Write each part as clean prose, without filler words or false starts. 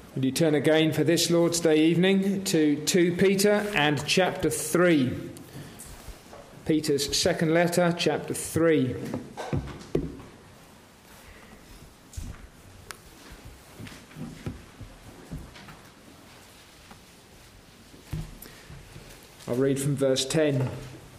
Would you turn again for this Lord's Day evening to 2 Peter and chapter 3. Peter's second letter, chapter 3. I'll read from verse 10.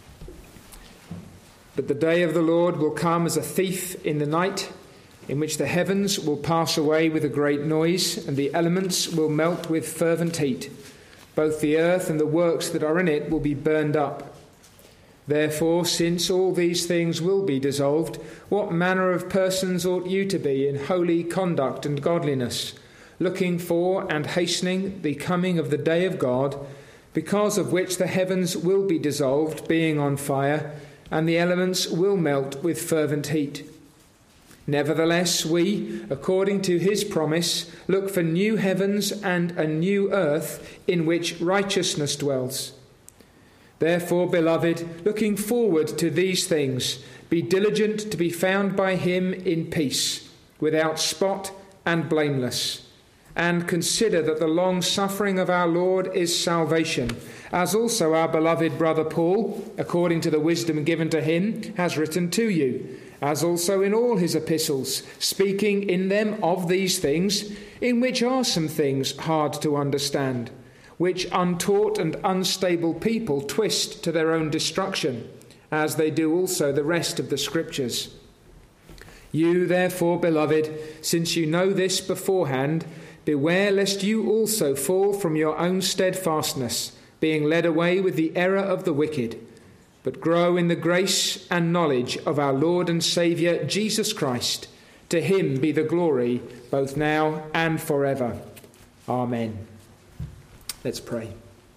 But the day of the Lord will come as a thief in the night, in which the heavens will pass away with a great noise, and the elements will melt with fervent heat. Both the earth and the works that are in it will be burned up. Therefore, since all these things will be dissolved, what manner of persons ought you to be in holy conduct and godliness, looking for and hastening the coming of the day of God, because of which the heavens will be dissolved, being on fire, and the elements will melt with fervent heat. Nevertheless, we, according to his promise, look for new heavens and a new earth in which righteousness dwells. Therefore, beloved, looking forward to these things, be diligent to be found by him in peace, without spot and blameless. And consider that the long suffering of our Lord is salvation, as also our beloved brother Paul, according to the wisdom given to him, has written to you, as also in all his epistles, speaking in them of these things, in which are some things hard to understand, which untaught and unstable people twist to their own destruction, as they do also the rest of the Scriptures. You, therefore, beloved, since you know this beforehand, beware lest you also fall from your own steadfastness, being led away with the error of the wicked, but grow in the grace and knowledge of our Lord and Saviour, Jesus Christ. To him be the glory, both now and forever. Amen. Let's pray.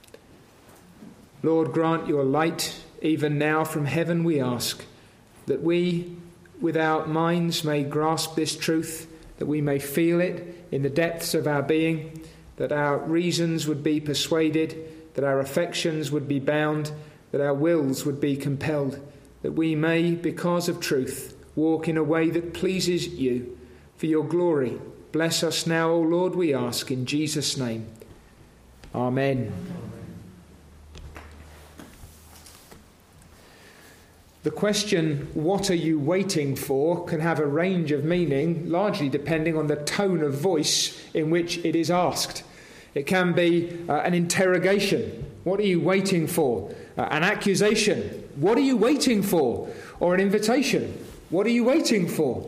Lord, grant your light, even now from heaven we ask, that we, with our minds, may grasp this truth, that we may feel it in the depths of our being, that our reasons would be persuaded, that our affections would be bound, that our wills would be compelled, that we may, because of truth, walk in a way that pleases you. For your glory, bless us now, O Lord, we ask, in Jesus' name. Amen. The question, what are you waiting for, can have a range of meaning, largely depending on the tone of voice in which it is asked. It can be an interrogation. What are you waiting for? An accusation. What are you waiting for? Or an invitation. What are you waiting for?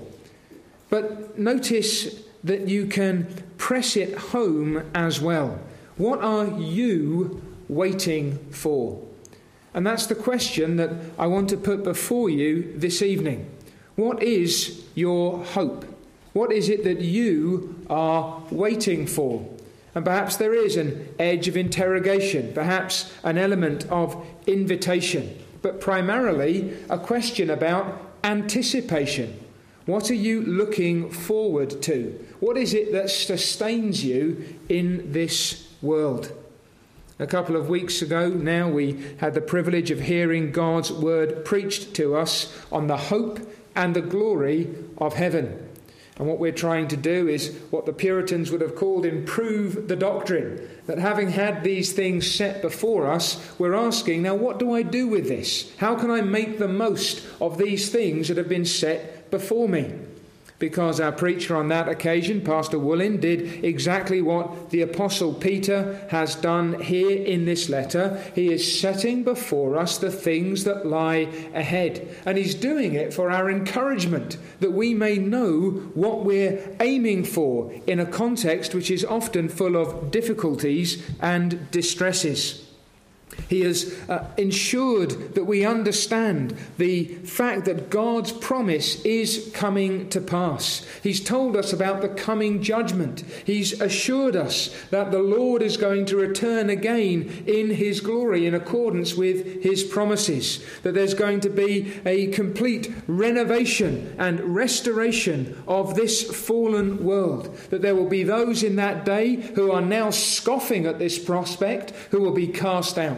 But notice that you can press it home as well. What are you waiting for? And that's the question that I want to put before you this evening. What is your hope? What is it that you are waiting for? And perhaps there is an edge of interrogation, perhaps an element of invitation, but primarily a question about anticipation. What are you looking forward to? What is it that sustains you in this world? A couple of weeks ago now, we had the privilege of hearing God's word preached to us on the hope and the glory of heaven. And what we're trying to do is what the Puritans would have called improve the doctrine. That having had these things set before us, we're asking, now what do I do with this? How can I make the most of these things that have been set before me? Because our preacher on that occasion, Pastor Woolin, did exactly what the Apostle Peter has done here in this letter. He is setting before us the things that lie ahead. And he's doing it for our encouragement, that we may know what we're aiming for in a context which is often full of difficulties and distresses. He has ensured that we understand the fact that God's promise is coming to pass. He's told us about the coming judgment. He's assured us that the Lord is going to return again in his glory in accordance with his promises. That there's going to be a complete renovation and restoration of this fallen world. That there will be those in that day who are now scoffing at this prospect who will be cast out.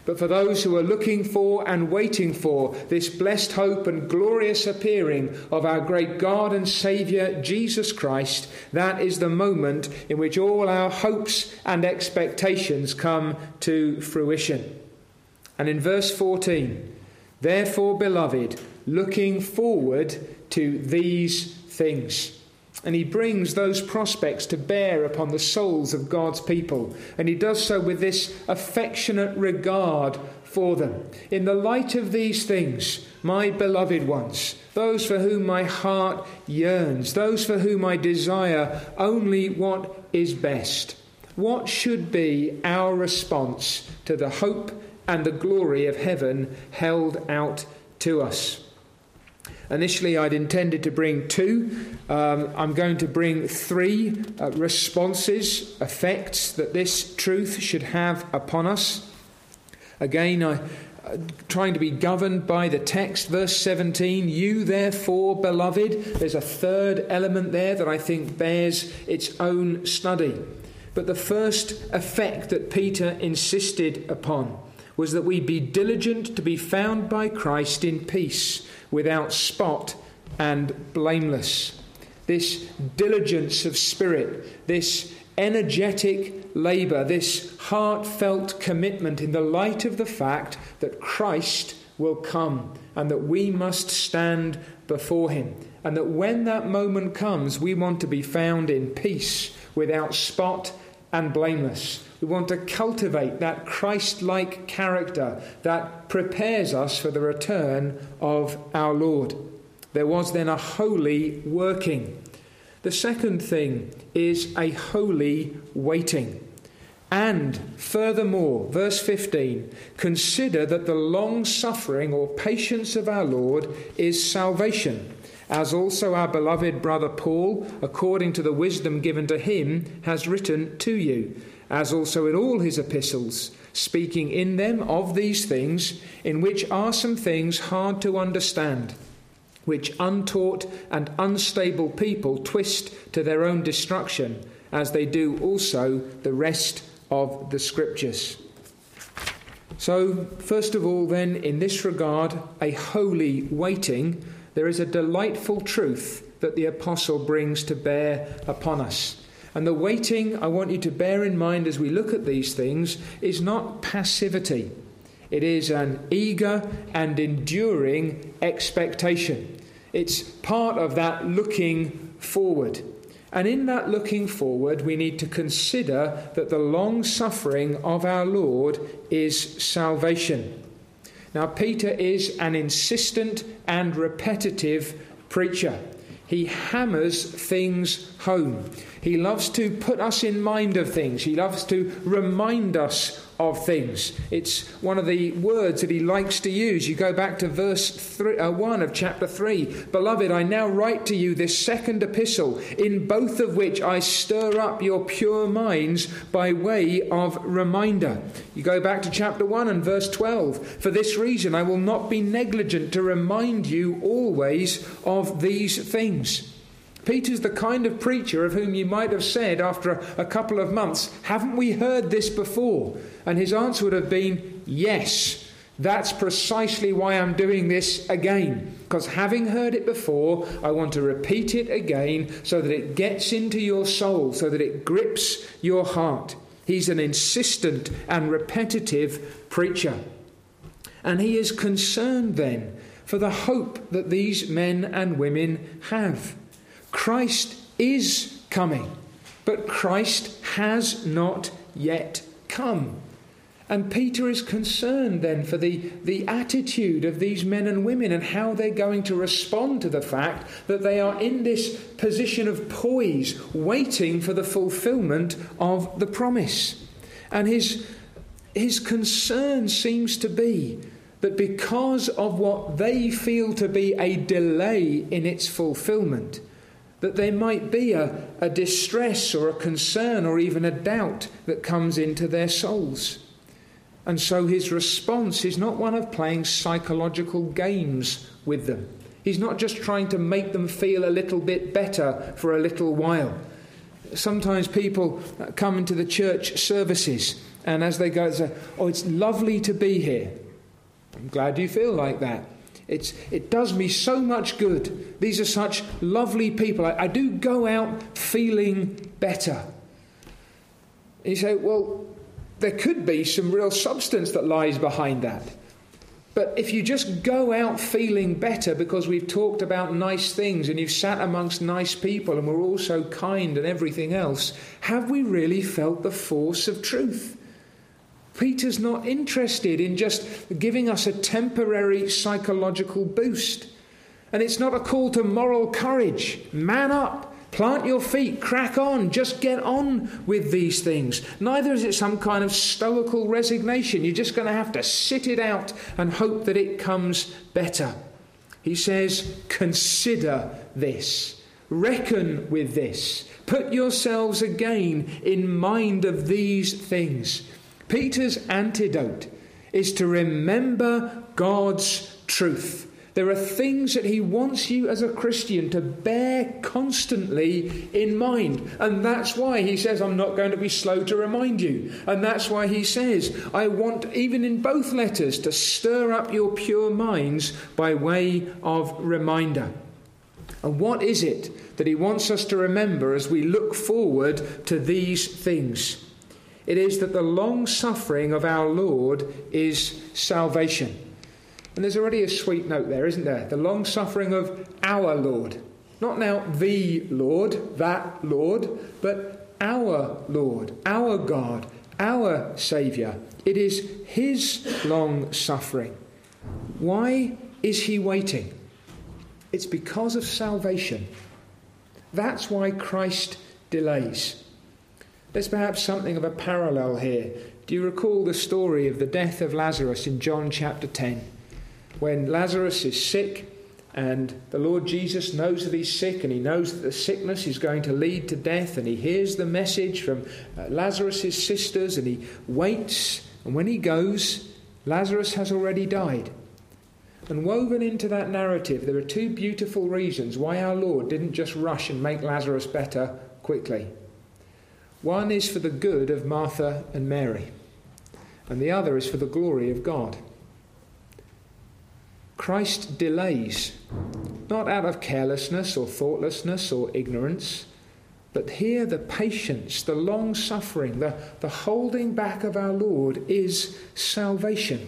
But for those who are looking for and waiting for this blessed hope and glorious appearing of our great God and Saviour, Jesus Christ, that is the moment in which all our hopes and expectations come to fruition. And in verse 14, therefore, beloved, looking forward to these things. And he brings those prospects to bear upon the souls of God's people. And he does so with this affectionate regard for them. In the light of these things, my beloved ones, those for whom my heart yearns, those for whom I desire only what is best, what should be our response to the hope and the glory of heaven held out to us? Initially, I'd intended to bring two. I'm going to bring three responses, effects that this truth should have upon us. Again, trying to be governed by the text, verse 17, you therefore, beloved. There's a third element there that I think bears its own study. But the first effect that Peter insisted upon was that we be diligent to be found by Christ in peace, without spot and blameless. This diligence of spirit, this energetic labour, this heartfelt commitment in the light of the fact that Christ will come and that we must stand before him. And that when that moment comes, we want to be found in peace, without spot and blameless. We want to cultivate that Christ-like character that prepares us for the return of our Lord. There was then a holy working. The second thing is a holy waiting. And furthermore, verse 15, consider that the long-suffering or patience of our Lord is salvation, as also our beloved brother Paul, according to the wisdom given to him, has written to you, as also in all his epistles, speaking in them of these things, in which are some things hard to understand, which untaught and unstable people twist to their own destruction, as they do also the rest of the Scriptures. So, first of all then, in this regard, a holy waiting, there is a delightful truth that the apostle brings to bear upon us. And the waiting, I want you to bear in mind as we look at these things, is not passivity. It is an eager and enduring expectation. It's part of that looking forward. And in that looking forward, we need to consider that the long suffering of our Lord is salvation. Now, Peter is an insistent and repetitive preacher. He hammers things home. He loves to put us in mind of things. He loves to remind us of things. It's one of the words that he likes to use. You go back to verse 1 of chapter 3. Beloved, I now write to you this second epistle, in both of which I stir up your pure minds by way of reminder. You go back to chapter 1 and verse 12. For this reason I will not be negligent to remind you always of these things. Peter's the kind of preacher of whom you might have said after a couple of months, haven't we heard this before? And his answer would have been, yes, that's precisely why I'm doing this again. Because having heard it before, I want to repeat it again so that it gets into your soul, so that it grips your heart. He's an insistent and repetitive preacher. And he is concerned then for the hope that these men and women have. Christ is coming, but Christ has not yet come. And Peter is concerned then for the attitude of these men and women and how they're going to respond to the fact that they are in this position of poise, waiting for the fulfillment of the promise. And his concern seems to be that because of what they feel to be a delay in its fulfillment, that there might be a distress or a concern or even a doubt that comes into their souls. And so his response is not one of playing psychological games with them. He's not just trying to make them feel a little bit better for a little while. Sometimes people come into the church services And as they go, they say, "Oh, it's lovely to be here." I'm glad you feel like that. It does me so much good. These are such lovely people. I do go out feeling better. And you say, well, there could be some real substance that lies behind that. But if you just go out feeling better because we've talked about nice things and you've sat amongst nice people and we're all so kind and everything else, have we really felt the force of truth? Peter's not interested in just giving us a temporary psychological boost. And it's not a call to moral courage. Man up, plant your feet, crack on, just get on with these things. Neither is it some kind of stoical resignation. You're just going to have to sit it out and hope that it comes better. He says, consider this. Reckon with this. Put yourselves again in mind of these things. Peter's antidote is to remember God's truth. There are things that he wants you as a Christian to bear constantly in mind. And that's why he says, I'm not going to be slow to remind you. And that's why he says, I want, even in both letters, to stir up your pure minds by way of reminder. And what is it that he wants us to remember as we look forward to these things? It is that the long suffering of our Lord is salvation. And there's already a sweet note there, isn't there? The long suffering of our Lord. Not now the Lord, that Lord, but our Lord, our God, our Saviour. It is his long suffering. Why is he waiting? It's because of salvation. That's why Christ delays. There's perhaps something of a parallel here. Do you recall the story of the death of Lazarus in John chapter 10? When Lazarus is sick and the Lord Jesus knows that he's sick and he knows that the sickness is going to lead to death, and he hears the message from Lazarus' sisters and he waits, and when he goes, Lazarus has already died. And woven into that narrative, there are two beautiful reasons why our Lord didn't just rush and make Lazarus better quickly. One is for the good of Martha and Mary, and the other is for the glory of God. Christ delays, not out of carelessness or thoughtlessness or ignorance, but here the patience, the long suffering, the holding back of our Lord is salvation.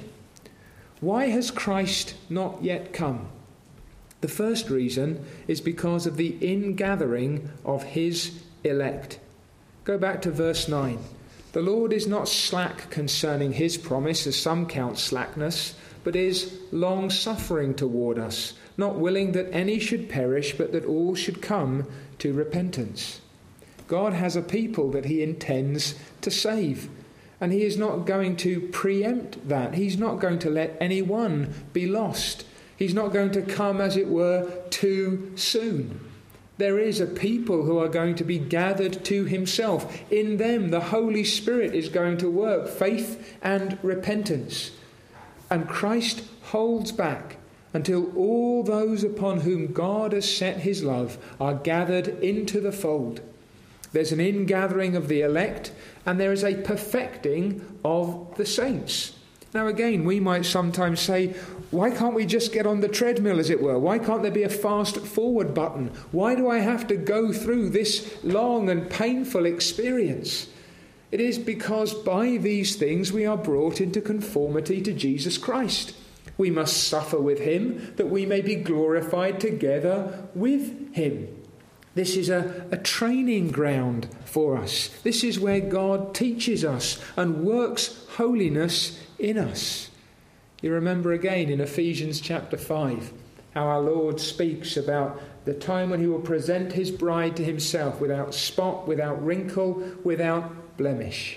Why has Christ not yet come? The first reason is because of the ingathering of his elect. Go back to verse 9. The Lord is not slack concerning his promise, as some count slackness, but is long-suffering toward us, not willing that any should perish, but that all should come to repentance. God has a people that he intends to save, and he is not going to preempt that. He's not going to let anyone be lost. He's not going to come, as it were, too soon. There is a people who are going to be gathered to himself. In them, the Holy Spirit is going to work faith and repentance. And Christ holds back until all those upon whom God has set his love are gathered into the fold. There's an ingathering of the elect, and there is a perfecting of the saints. Now again, we might sometimes say, why can't we just get on the treadmill, as it were? Why can't there be a fast forward button? Why do I have to go through this long and painful experience? It is because by these things we are brought into conformity to Jesus Christ. We must suffer with him that we may be glorified together with him. This is a training ground for us. This is where God teaches us and works holiness in us. You remember again in Ephesians chapter 5 how our Lord speaks about the time when he will present his bride to himself without spot, without wrinkle, without blemish.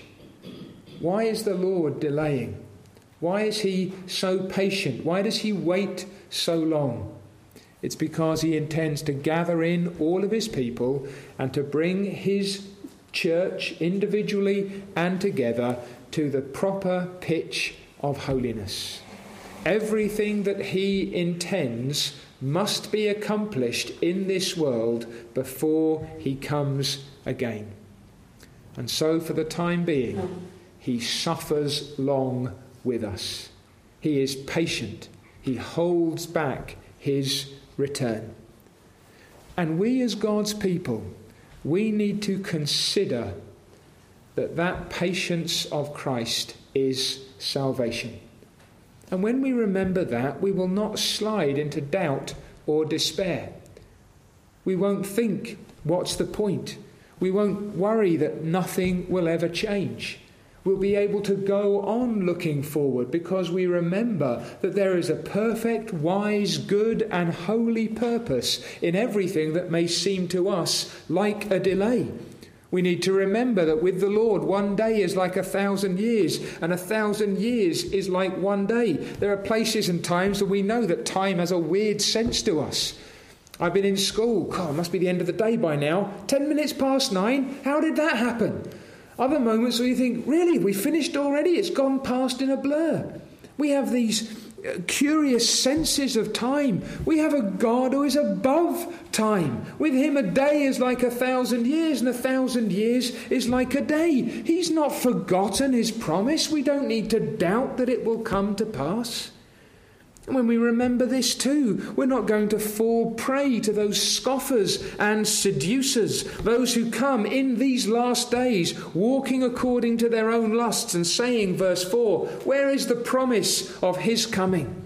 Why is the Lord delaying? Why is he so patient? Why does he wait so long? It's because he intends to gather in all of his people and to bring his church individually and together to the proper pitch of holiness. Everything that he intends must be accomplished in this world before he comes again. And so for the time being, he suffers long with us. He is patient. He holds back his return. And we as God's people, we need to consider that patience of Christ is salvation. And when we remember that, we will not slide into doubt or despair. We won't think, what's the point? We won't worry that nothing will ever change. We'll be able to go on looking forward because we remember that there is a perfect, wise, good and holy purpose in everything that may seem to us like a delay. We need to remember that with the Lord, one day is like 1,000 years, and 1,000 years is like one day. There are places and times that we know that time has a weird sense to us. I've been in school. God, it must be the end of the day by now. 10 minutes past 9. How did that happen? Other moments where you think, really, we finished already? It's gone past in a blur. We have these curious senses of time. We have a God who is above time. With him a day is like 1,000 years, and 1,000 years is like a day. He's not forgotten his promise. We don't need to doubt that it will come to pass. And when we remember this too, we're not going to fall prey to those scoffers and seducers, those who come in these last days, walking according to their own lusts and saying, verse 4, where is the promise of his coming?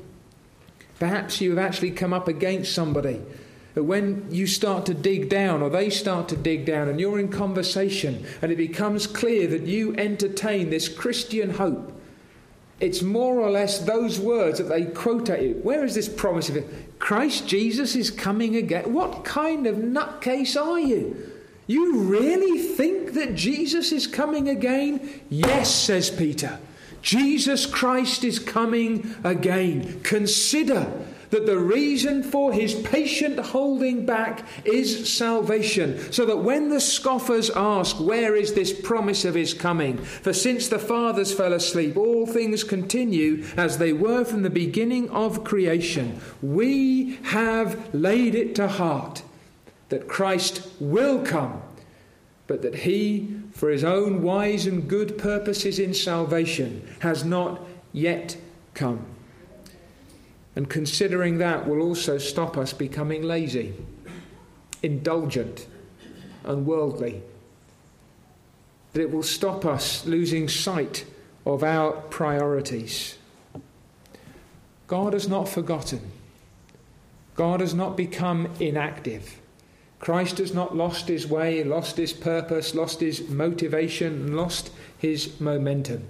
Perhaps you have actually come up against somebody that when you start to dig down, or they start to dig down, and you're in conversation, and it becomes clear that you entertain this Christian hope, it's more or less those words that they quote at you. Where is this promise of it? Christ Jesus is coming again. What kind of nutcase are you? You really think that Jesus is coming again? Yes, says Peter. Jesus Christ is coming again. Consider that the reason for his patient holding back is salvation, so that when the scoffers ask, where is this promise of his coming? For since the fathers fell asleep, all things continue as they were from the beginning of creation. We have laid it to heart that Christ will come, but that he, for his own wise and good purposes in salvation, has not yet come. And considering that will also stop us becoming lazy, indulgent, and worldly. That it will stop us losing sight of our priorities. God has not forgotten. God has not become inactive. Christ has not lost his way, lost his purpose, lost his motivation, and lost his momentum.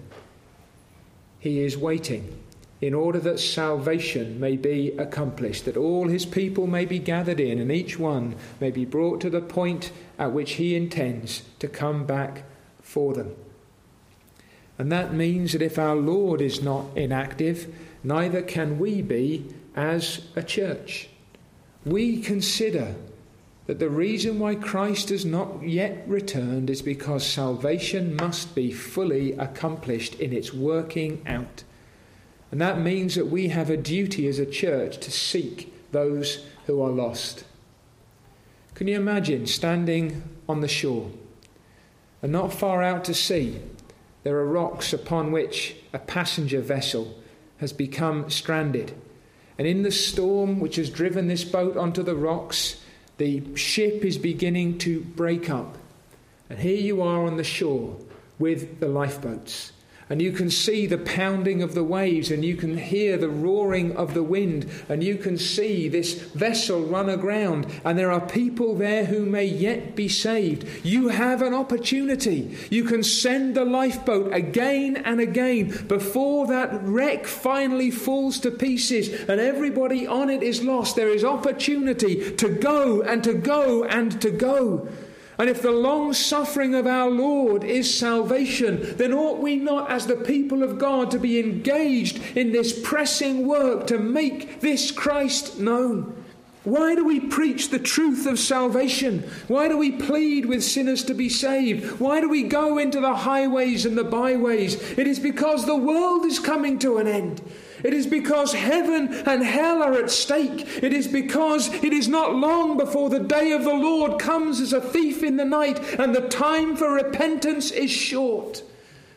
He is waiting in order that salvation may be accomplished, that all his people may be gathered in, and each one may be brought to the point at which he intends to come back for them. And that means that if our Lord is not inactive, neither can we be as a church. We consider that the reason why Christ has not yet returned is because salvation must be fully accomplished in its working out. And that means that we have a duty as a church to seek those who are lost. Can you imagine standing on the shore, and not far out to sea there are rocks upon which a passenger vessel has become stranded, and in the storm which has driven this boat onto the rocks, the ship is beginning to break up, and here you are on the shore with the lifeboats. And you can see the pounding of the waves, and you can hear the roaring of the wind, and you can see this vessel run aground, and there are people there who may yet be saved. You have an opportunity. You can send the lifeboat again and again before that wreck finally falls to pieces and everybody on it is lost. There is opportunity to go and to go and to go. And if the long suffering of our Lord is salvation, then ought we not, as the people of God, to be engaged in this pressing work to make this Christ known? Why do we preach the truth of salvation? Why do we plead with sinners to be saved? Why do we go into the highways and the byways? It is because the world is coming to an end. It is because heaven and hell are at stake. It is because it is not long before the day of the Lord comes as a thief in the night, and the time for repentance is short.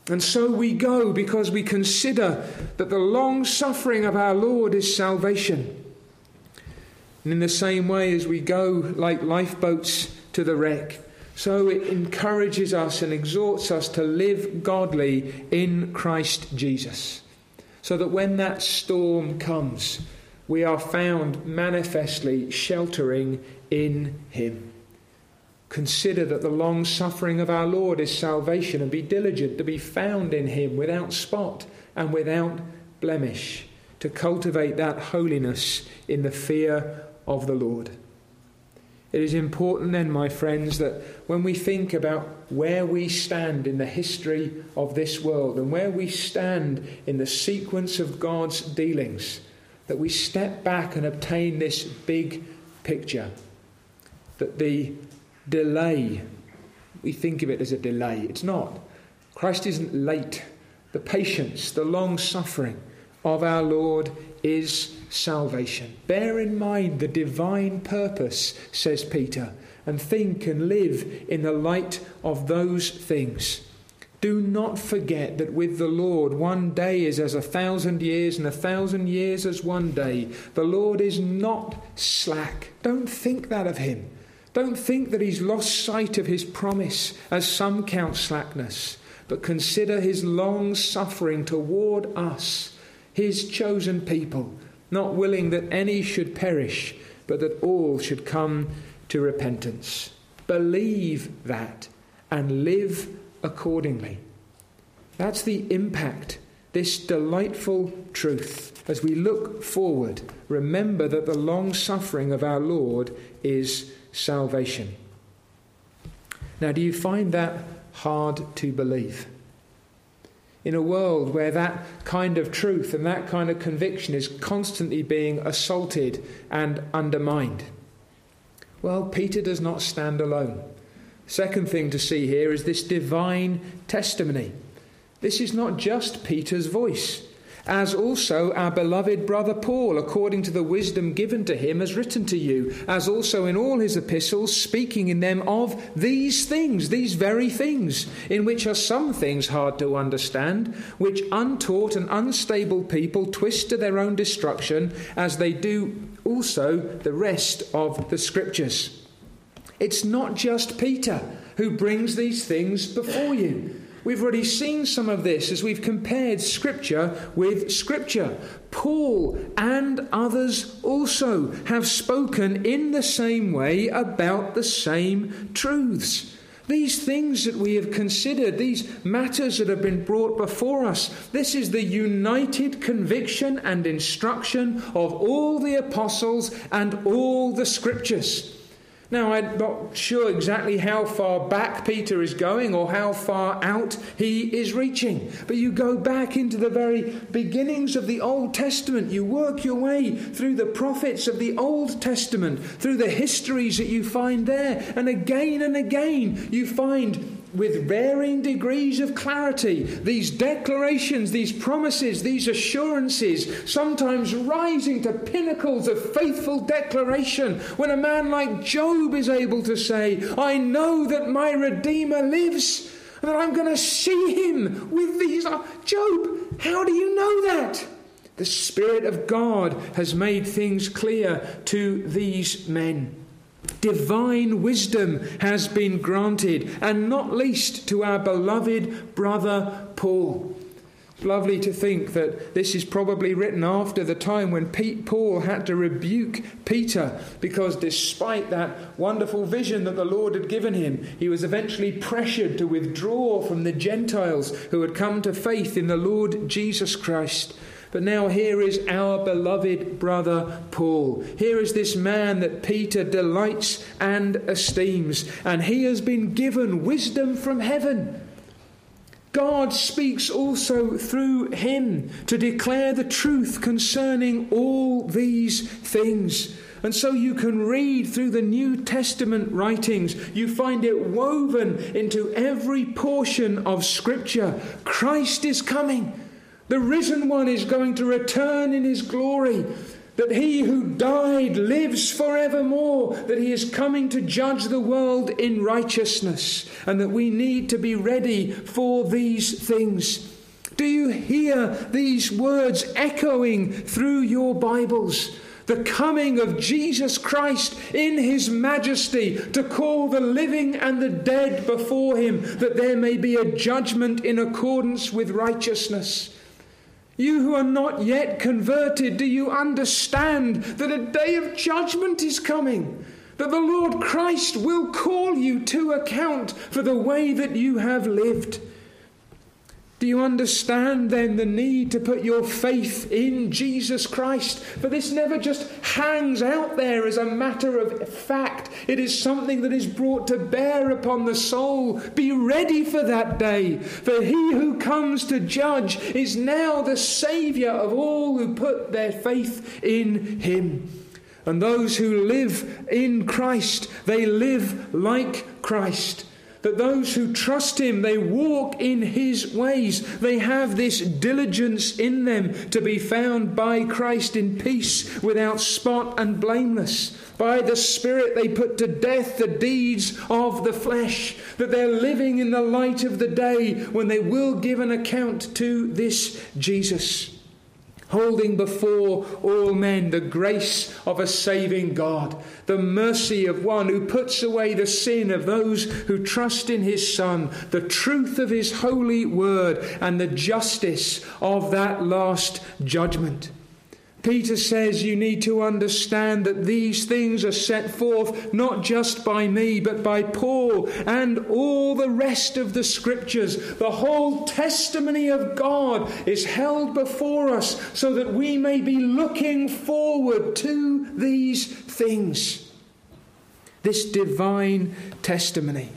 And so we go because we consider that the long suffering of our Lord is salvation. And in the same way as we go like lifeboats to the wreck, so it encourages us and exhorts us to live godly in Christ Jesus, so that when that storm comes, we are found manifestly sheltering in him. Consider that the long suffering of our Lord is salvation, and be diligent to be found in him without spot and without blemish, to cultivate that holiness in the fear of the Lord. It is important then, my friends, that when we think about where we stand in the history of this world and where we stand in the sequence of God's dealings, that we step back and obtain this big picture, that the delay, we think of it as a delay. It's not. Christ isn't late. The patience, the long suffering of our Lord is salvation. Bear in mind the divine purpose, says Peter, and think and live in the light of those things. Do not forget that with the Lord 1 day is as 1,000 years, and 1,000 years as 1 day. The Lord is not slack. Don't think that of him. Don't think that he's lost sight of his promise, as some count slackness, but consider his long suffering toward us, his chosen people, not willing that any should perish, but that all should come to repentance. Believe that and live accordingly. That's the impact, this delightful truth. As we look forward, remember that the long suffering of our Lord is salvation. Now, do you find that hard to believe? In a world where that kind of truth and that kind of conviction is constantly being assaulted and undermined. Well, Peter does not stand alone. Second thing to see here is this divine testimony. This is not just Peter's voice, as also our beloved brother Paul, according to the wisdom given to him, has written to you, as also in all his epistles, speaking in them of these things, these very things, in which are some things hard to understand, which untaught and unstable people twist to their own destruction, as they do also the rest of the Scriptures. It's not just Peter who brings these things before you. We've already seen some of this as we've compared Scripture with Scripture. Paul and others also have spoken in the same way about the same truths. These things that we have considered, these matters that have been brought before us, this is the united conviction and instruction of all the apostles and all the Scriptures. Now, I'm not sure exactly how far back Peter is going or how far out he is reaching. But you go back into the very beginnings of the Old Testament. You work your way through the prophets of the Old Testament, through the histories that you find there. And again, you find with varying degrees of clarity these declarations, these promises, these assurances, sometimes rising to pinnacles of faithful declaration, when a man like Job is able to say, I know that my Redeemer lives, and that I'm going to see him with these. Job, how do you know that? The Spirit of God has made things clear to these men. Divine wisdom has been granted, and not least to our beloved brother Paul. It's lovely to think that this is probably written after the time when Paul had to rebuke Peter, because despite that wonderful vision that the Lord had given him, he was eventually pressured to withdraw from the Gentiles who had come to faith in the Lord Jesus Christ. But now here is our beloved brother Paul. Here is this man that Peter delights and esteems, and he has been given wisdom from heaven. God speaks also through him to declare the truth concerning all these things. And so you can read through the New Testament writings. You find it woven into every portion of Scripture. Christ is coming. The risen one is going to return in his glory. that he who died lives forevermore, that he is coming to judge the world in righteousness, and that we need to be ready for these things. Do you hear these words echoing through your Bibles? The coming of Jesus Christ in his majesty to call the living and the dead before him, that there may be a judgment in accordance with righteousness. You who are not yet converted, do you understand that a day of judgment is coming? That the Lord Christ will call you to account for the way that you have lived? Do you understand then the need to put your faith in Jesus Christ? For this never just hangs out there as a matter of fact. It is something that is brought to bear upon the soul. Be ready for that day. For he who comes to judge is now the Saviour of all who put their faith in him. And those who live in Christ, they live like Christ. That those who trust him, they walk in his ways. They have this diligence in them to be found by Christ in peace, without spot and blameless. By the Spirit they put to death the deeds of the flesh. That they're living in the light of the day when they will give an account to this Jesus. Holding before all men the grace of a saving God, the mercy of one who puts away the sin of those who trust in his Son, the truth of his holy word, and the justice of that last judgment. Peter says you need to understand that these things are set forth not just by me, but by Paul and all the rest of the Scriptures. The whole testimony of God is held before us so that we may be looking forward to these things. This divine testimony.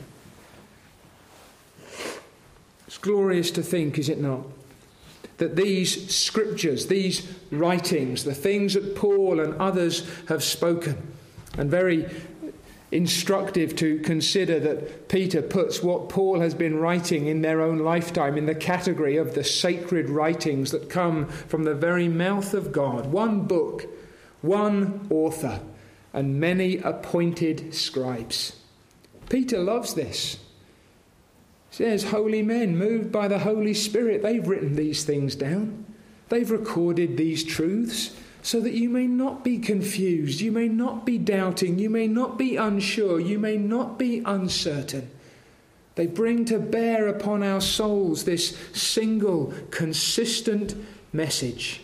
It's glorious to think, is it not? That these scriptures, these writings, the things that Paul and others have spoken, and very instructive to consider that Peter puts what Paul has been writing in their own lifetime in the category of the sacred writings that come from the very mouth of God. One book, one author, and many appointed scribes. Peter loves this. Says holy men moved by the Holy Spirit, they've written these things down. They've recorded these truths so that you may not be confused, you may not be doubting, you may not be unsure, you may not be uncertain. They bring to bear upon our souls this single, consistent message.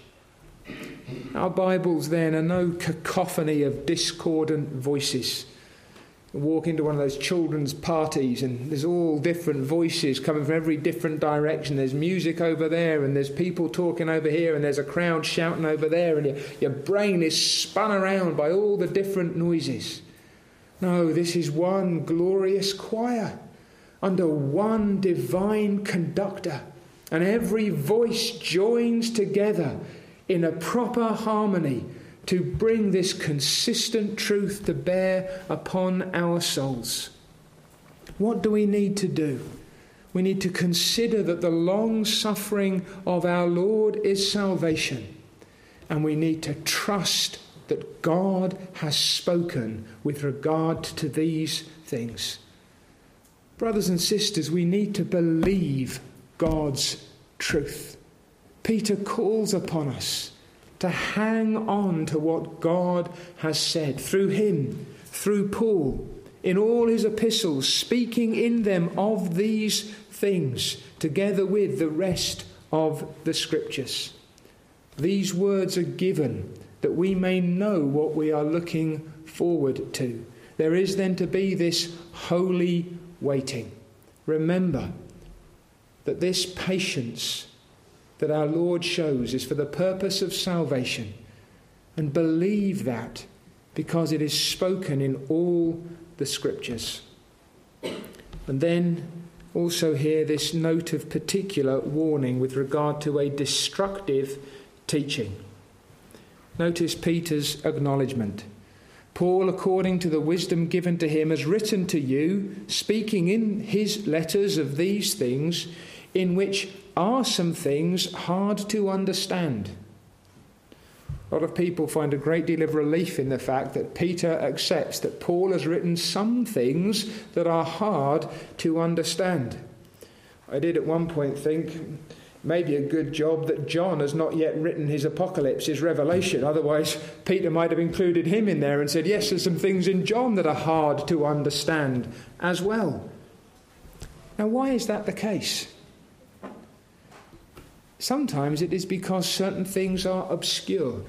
Our Bibles then are no cacophony of discordant voices. You walk into one of those children's parties and there's all different voices coming from every different direction. There's music over there and there's people talking over here and there's a crowd shouting over there, and your brain is spun around by all the different noises. No, this is one glorious choir under one divine conductor, and every voice joins together in a proper harmony to bring this consistent truth to bear upon our souls. What do we need to do? We need to consider that the long suffering of our Lord is salvation, and we need to trust that God has spoken with regard to these things. Brothers and sisters, we need to believe God's truth. Peter calls upon us to hang on to what God has said through him, through Paul, in all his epistles, speaking in them of these things, together with the rest of the Scriptures. These words are given that we may know what we are looking forward to. There is then to be this holy waiting. Remember that this patience that our Lord shows is for the purpose of salvation, and believe that because it is spoken in all the Scriptures. And then also here this note of particular warning with regard to a destructive teaching. Notice Peter's acknowledgement. Paul, according to the wisdom given to him, has written to you, speaking in his letters of these things, in which are some things hard to understand. A lot of people find a great deal of relief in the fact that Peter accepts that Paul has written some things that are hard to understand. I did at one point think maybe a good job that John has not yet written his Apocalypse, his Revelation. Otherwise, Peter might have included him in there and said, yes, there's some things in John that are hard to understand as well. Now, why is that the case? Sometimes it is because certain things are obscure.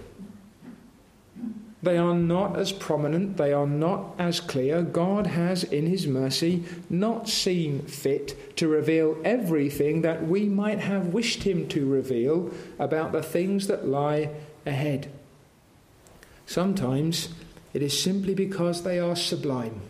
They are not as prominent, they are not as clear. God has, in his mercy, not seen fit to reveal everything that we might have wished him to reveal about the things that lie ahead. Sometimes it is simply because they are sublime.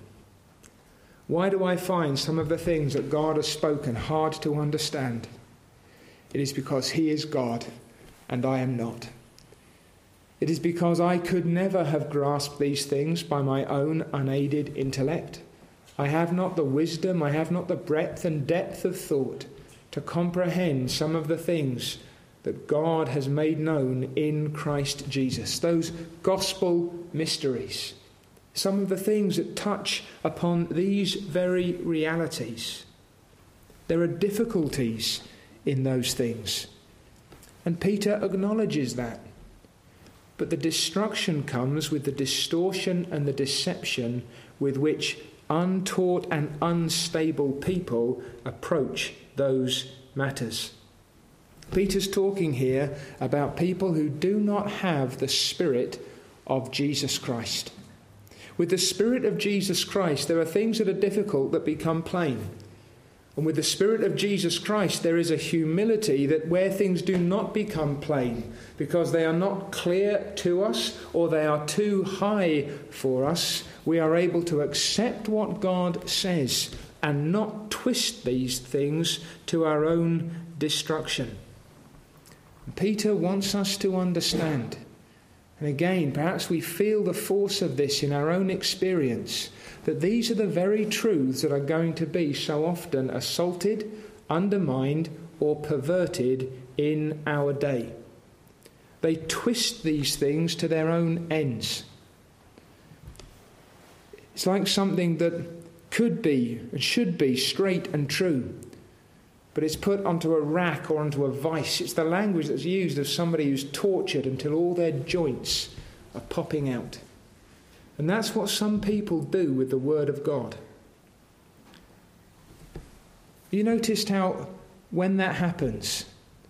Why do I find some of the things that God has spoken hard to understand? It is because he is God and I am not. It is because I could never have grasped these things by my own unaided intellect. I have not the wisdom, I have not the breadth and depth of thought to comprehend some of the things that God has made known in Christ Jesus. Those gospel mysteries. Some of the things that touch upon these very realities. There are difficulties in those things. And Peter acknowledges that. But the destruction comes with the distortion and the deception with which untaught and unstable people approach those matters. Peter's talking here about people who do not have the Spirit of Jesus Christ. With the Spirit of Jesus Christ, there are things that are difficult that become plain. And with the Spirit of Jesus Christ, there is a humility that where things do not become plain, because they are not clear to us or they are too high for us, we are able to accept what God says and not twist these things to our own destruction. Peter wants us to understand. And again, perhaps we feel the force of this in our own experience, that these are the very truths that are going to be so often assaulted, undermined, or perverted in our day. They twist these things to their own ends. It's like something that could be and should be straight and true, but it's put onto a rack or onto a vice. It's the language that's used of somebody who's tortured until all their joints are popping out. And that's what some people do with the Word of God. You noticed how when that happens,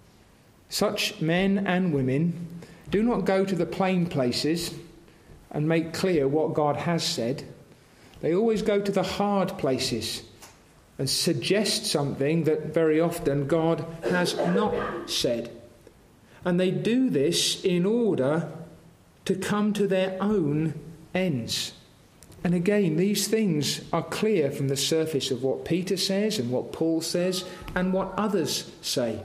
such men and women do not go to the plain places and make clear what God has said. They always go to the hard places and suggest something that very often God has not said. And they do this in order to come to their own ends. And again, these things are clear from the surface of what Peter says and what Paul says and what others say.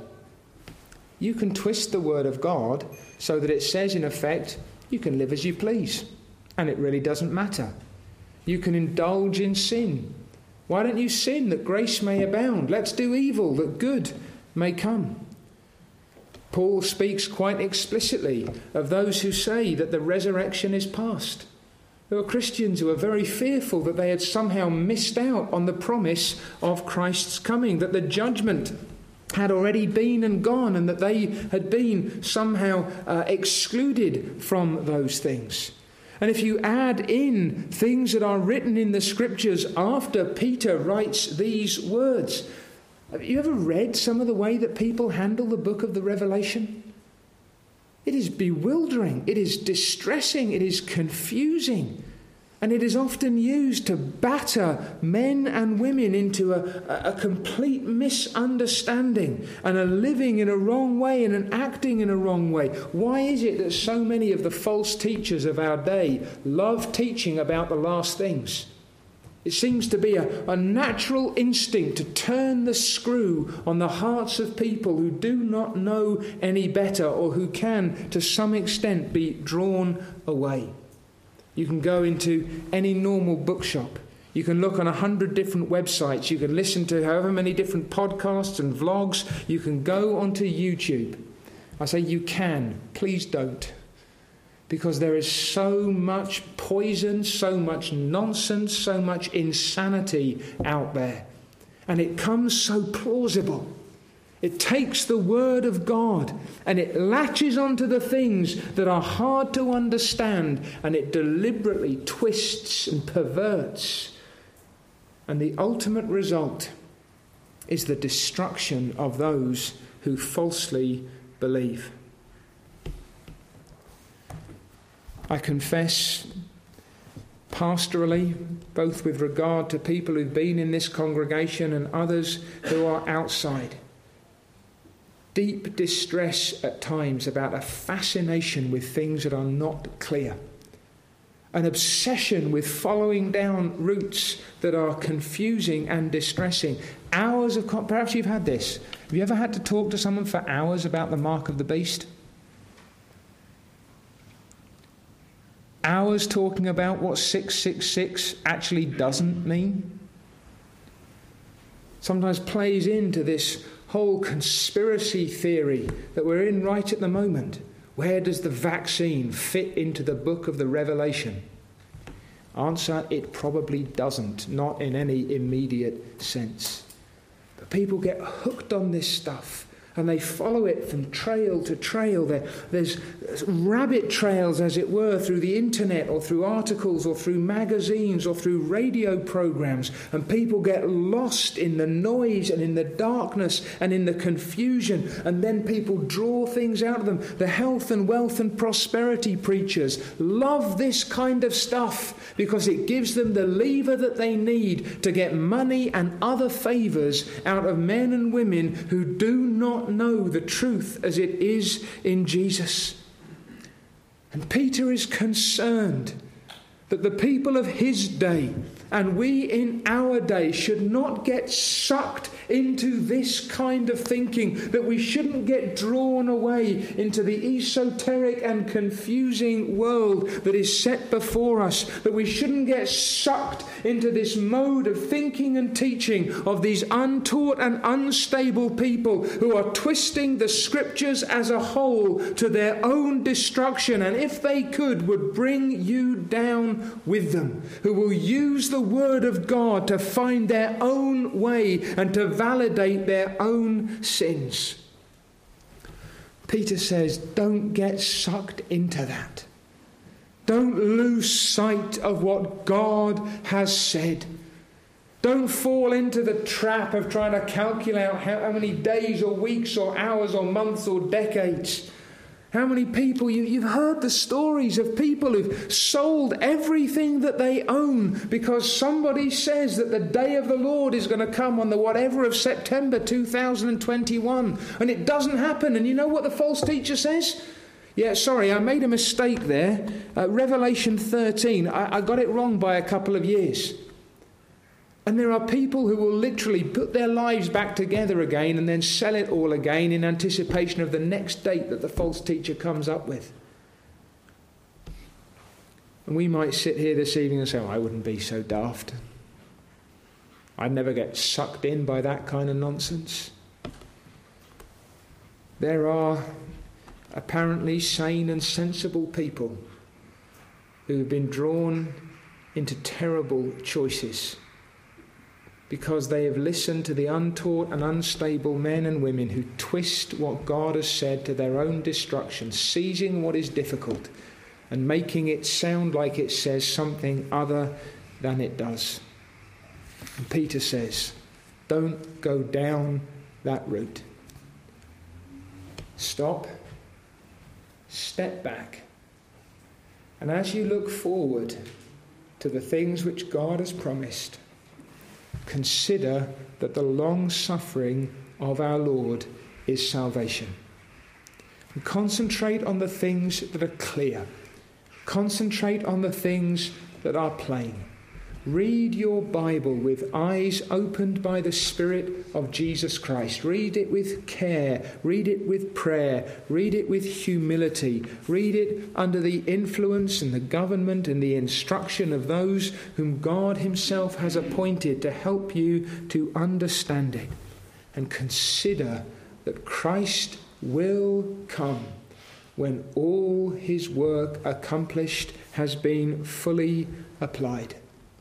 You can twist the word of God so that it says, in effect, you can live as you please, and it really doesn't matter. You can indulge in sin. Why don't you sin that grace may abound? Let's do evil that good may come. Paul speaks quite explicitly of those who say that the resurrection is past. There were Christians who were very fearful that they had somehow missed out on the promise of Christ's coming, that the judgment had already been and gone, and that they had been somehow excluded from those things. And if you add in things that are written in the Scriptures after Peter writes these words, have you ever read some of the way that people handle the book of the Revelation? It is bewildering, it is distressing, it is confusing, and it is often used to batter men and women into a complete misunderstanding and a living in a wrong way and an acting in a wrong way. Why is it that so many of the false teachers of our day love teaching about the last things? It seems to be a natural instinct to turn the screw on the hearts of people who do not know any better or who can, to some extent, be drawn away. You can go into any normal bookshop. You can look on 100 different websites. You can listen to however many different podcasts and vlogs. You can go onto YouTube. I say you can. Please don't. because there is so much poison, so much nonsense, so much insanity out there. And it comes so plausible. It takes the word of God and it latches onto the things that are hard to understand, and it deliberately twists and perverts. And the ultimate result is the destruction of those who falsely believe. I confess pastorally, both with regard to people who've been in this congregation and others who are outside, deep distress at times about a fascination with things that are not clear, an obsession with following down routes that are confusing and distressing. Hours of perhaps you've had this. Have you ever had to talk to someone for hours about the mark of the beast? Hours talking about what 666 actually doesn't mean? Sometimes plays into this whole conspiracy theory that we're in right at the moment. Where does the vaccine fit into the book of the Revelation? Answer, it probably doesn't, not in any immediate sense. But people get hooked on this stuff and they follow it from trail to trail. There's rabbit trails, as it were, through the internet or through articles or through magazines or through radio programs. And people get lost in the noise and in the darkness and in the confusion. And then people draw things out of them. The health and wealth and prosperity preachers love this kind of stuff because it gives them the lever that they need to get money and other favours out of men and women who do not know the truth as it is in Jesus. And Peter is concerned that the people of his day and we in our day should not get sucked into this kind of thinking, that we shouldn't get drawn away into the esoteric and confusing world that is set before us, that we shouldn't get sucked into this mode of thinking and teaching of these untaught and unstable people who are twisting the scriptures as a whole to their own destruction, and if they could, would bring you down with them, who will use the word of God to find their own way and to validate their own sins. Peter says, don't get sucked into that. Don't lose sight of what God has said. Don't fall into the trap of trying to calculate how many days or weeks or hours or months or decades. How many people, you've heard the stories of people who've sold everything that they own because somebody says that the day of the Lord is going to come on the whatever of September 2021. And it doesn't happen. And you know what the false teacher says? Yeah, sorry, I made a mistake there. Revelation 13, I got it wrong by a couple of years. And there are people who will literally put their lives back together again and then sell it all again in anticipation of the next date that the false teacher comes up with. And we might sit here this evening and say, oh, I wouldn't be so daft. I'd never get sucked in by that kind of nonsense. There are apparently sane and sensible people who have been drawn into terrible choices because they have listened to the untaught and unstable men and women who twist what God has said to their own destruction, seizing what is difficult and making it sound like it says something other than it does. And Peter says, don't go down that route. Stop, step back, and as you look forward to the things which God has promised, consider that the long suffering of our Lord is salvation. And concentrate on the things that are clear. Concentrate on the things that are plain. Read your Bible with eyes opened by the Spirit of Jesus Christ. Read it with care. Read it with prayer. Read it with humility. Read it under the influence and the government and the instruction of those whom God himself has appointed to help you to understand it. And consider that Christ will come when all his work accomplished has been fully applied.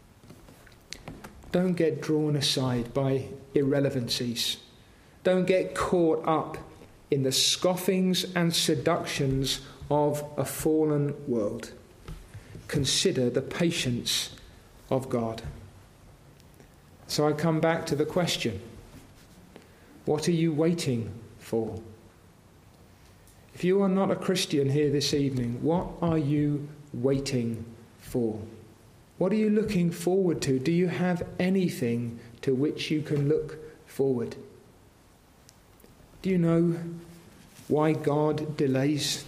Don't get drawn aside by irrelevancies. Don't get caught up in the scoffings and seductions of a fallen world. Consider the patience of God. So I come back to the question, what are you waiting for? If you are not a Christian here this evening, what are you waiting for? What are you looking forward to? Do you have anything to which you can look forward? Do you know why God delays?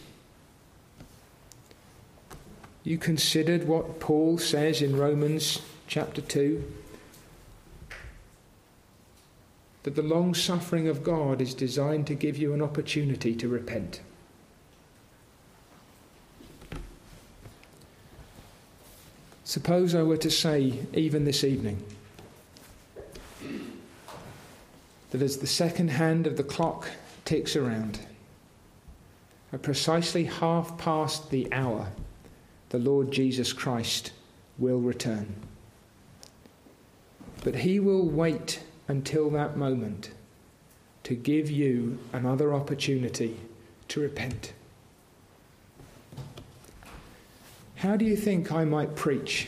You considered what Paul says in Romans chapter 2, that the long suffering of God is designed to give you an opportunity to repent. Suppose I were to say, even this evening, that as the second hand of the clock ticks around, at precisely 1:30, the Lord Jesus Christ will return. But he will wait until that moment to give you another opportunity to repent. How do you think I might preach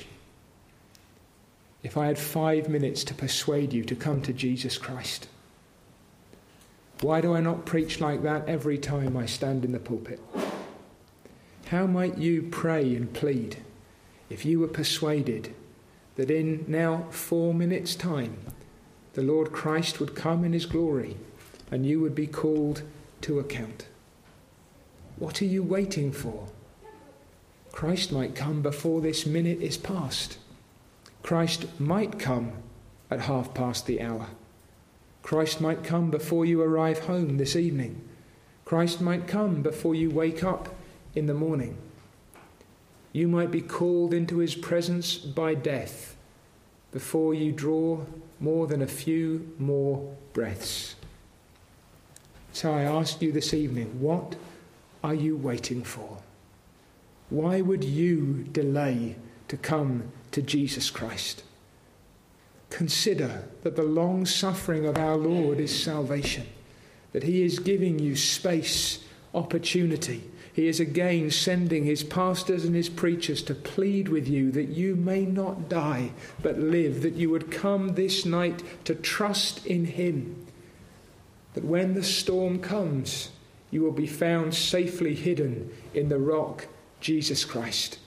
if I had 5 minutes to persuade you to come to Jesus Christ? Why do I not preach like that every time I stand in the pulpit? How might you pray and plead if you were persuaded that in now 4 minutes' time the Lord Christ would come in his glory and you would be called to account? What are you waiting for? Christ might come before this minute is past. Christ might come at 1:30. Christ might come before you arrive home this evening. Christ might come before you wake up in the morning. You might be called into his presence by death before you draw more than a few more breaths. So I ask you this evening, what are you waiting for? Why would you delay to come to Jesus Christ? Consider that the long suffering of our Lord is salvation, that he is giving you space, opportunity. He is again sending his pastors and his preachers to plead with you that you may not die but live, that you would come this night to trust in him, that when the storm comes, you will be found safely hidden in the rock, Jesus Christ.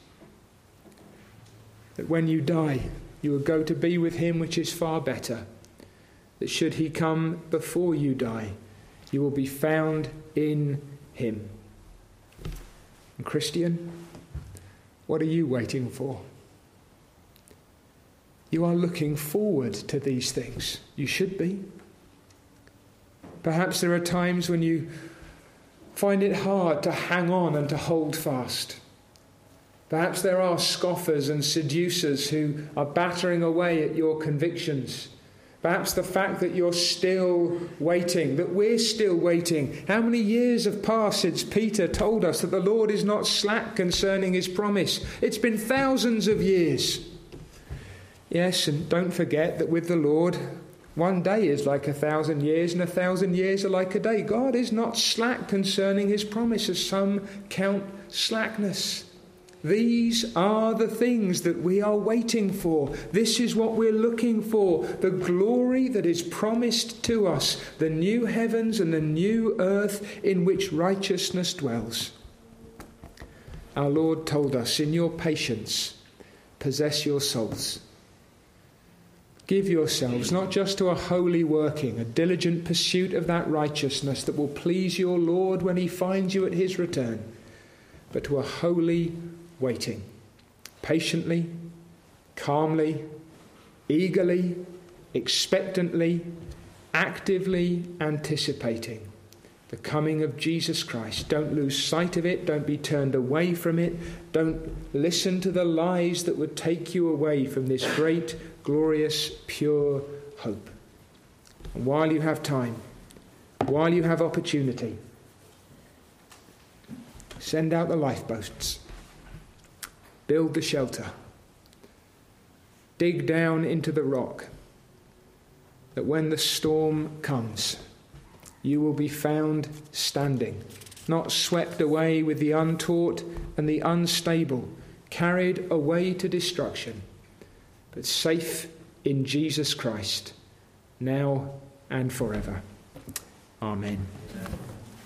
That when you die, you will go to be with him, which is far better. That should he come before you die, you will be found in him. And Christian, what are you waiting for? You are looking forward to these things. You should be. Perhaps there are times when you find it hard to hang on and to hold fast. Perhaps there are scoffers and seducers who are battering away at your convictions. Perhaps the fact that you're still waiting, that we're still waiting. How many years have passed since Peter told us that the Lord is not slack concerning his promise? It's been thousands of years. Yes, and don't forget that with the Lord, one day is like 1,000 years, and 1,000 years are like a day. God is not slack concerning his promise, as some count slackness. These are the things that we are waiting for. This is what we're looking for. The glory that is promised to us, the new heavens and the new earth in which righteousness dwells. Our Lord told us, in your patience, possess your souls. Give yourselves not just to a holy working, a diligent pursuit of that righteousness that will please your Lord when he finds you at his return, but to a holy waiting, patiently, calmly, eagerly, expectantly, actively anticipating the coming of Jesus Christ. Don't lose sight of it. Don't be turned away from it. Don't listen to the lies that would take you away from this great, glorious, pure hope. And while you have time, while you have opportunity, Send out the lifeboats. Build the shelter. Dig down into the rock, that when the storm comes, you will be found standing, not swept away with the untaught and the unstable, carried away to destruction, but safe in Jesus Christ, now and forever. Amen.